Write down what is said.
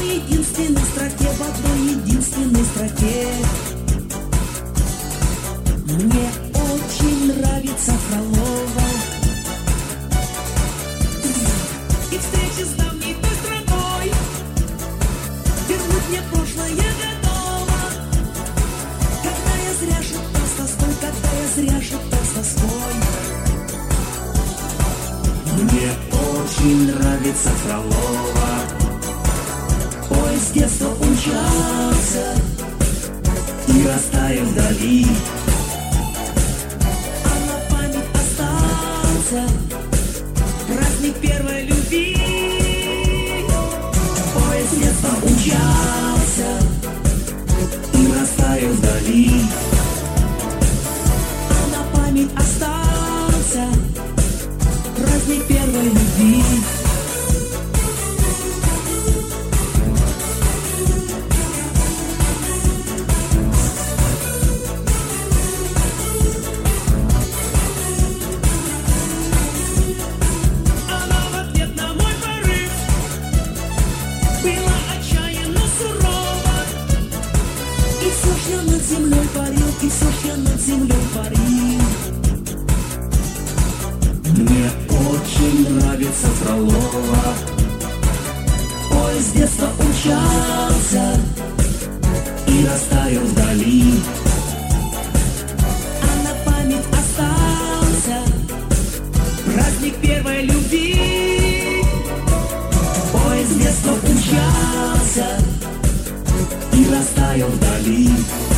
единственной строке, в одной единственной строке. Мне очень нравится Фролова. И встречи с давней той страной вернуть мне прошлое готово. Когда я зря шептал с тоской, когда я зря шептал с тоской. Мне очень нравится Фролова. Ой, с детства умчался и растаял вдали. А на память остался праздник первой любви. Ой, с детства умчался и растаял вдали. А на память остался праздник первой любви. Она в ответ на мой порыв была отчаянно сурова. И все ж я над землей парил, и все ж я над землей парил. Мне очень нравится Фролова. Ой, с детства умчался и растаял вдали. А на память остался праздник первой любви. Ой, с детства умчался и растаял вдали.